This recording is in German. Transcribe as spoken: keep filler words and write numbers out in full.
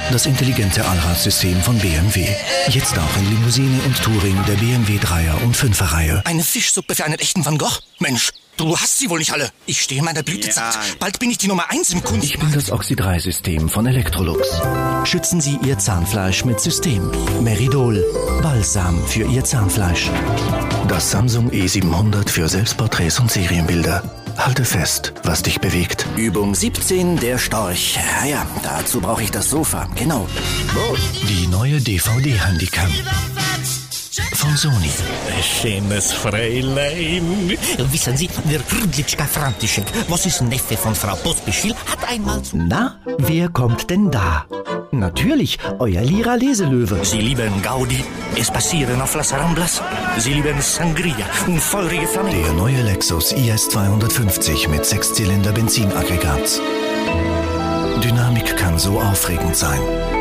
Das intelligente Allradsystem von B M W. Jetzt auch in Limousine und Touring der B M W Dreier- und Fünfer-Reihe. Eine Fischsuppe für einen echten Van Gogh? Mensch, du hast sie wohl nicht alle. Ich stehe in meiner Blütezeit. Ja. Bald bin ich die Nummer eins im Kunstmarkt. Ich bin das Oxy drei System von Electrolux. Schützen Sie Ihr Zahnfleisch mit System. Meridol, Balsam für Ihr Zahnfleisch. Das Samsung E siebenhundert für Selbstporträts und Serienbilder. Halte fest, was dich bewegt. Übung siebzehn, der Storch. Ja, ja, dazu brauche ich das Sofa. Genau. Oh. Die neue D V D-Handycam von Sony. Schönes Fräulein. Wissen Sie, der Krudlitschka Frantischek, was ist Neffe von Frau Pospischil, hat einmal... Na, wer kommt denn da? Natürlich, euer Lira-Leselöwe. Sie lieben Gaudi, es passieren auf Las Ramblas. Sie lieben Sangria und feurige Flammen. Der neue Lexus I S zweihundertfünfzig mit Sechszylinder Benzinaggregat. Dynamik kann so aufregend sein.